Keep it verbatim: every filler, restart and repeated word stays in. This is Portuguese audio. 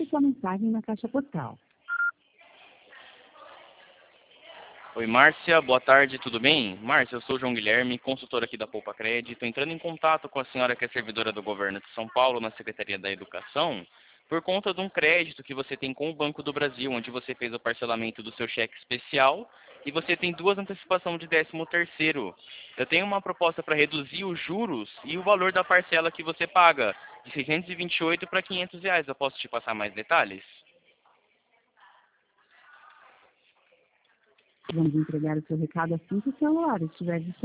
sua mensagem na caixa postal. Oi, Márcia, boa tarde, tudo bem? Márcia, eu sou o João Guilherme, consultor aqui da Poupa Crédito, entrando em contato com a senhora que é servidora do governo de São Paulo na Secretaria da Educação, por conta de um crédito que você tem com o Banco do Brasil, onde você fez o parcelamento do seu cheque especial e você tem duas antecipações de décimo terceiro. Eu tenho uma proposta para reduzir os juros e o valor da parcela que você paga, de seiscentos e vinte e oito para quinhentos reais. Eu posso te passar mais detalhes? Vamos entregar o seu recado assim que o celular estiver disponível.